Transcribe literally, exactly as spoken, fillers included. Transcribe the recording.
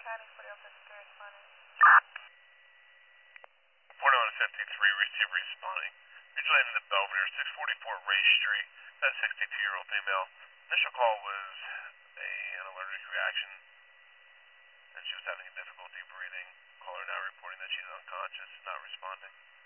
forty-one fifty-three, receiver responding. Vigilante in the Belvedere, six forty-four Ray Street. That's a sixty-two-year-old female. Initial call was a, an allergic reaction, and she was having difficulty breathing. Caller now reporting that she's unconscious, not responding.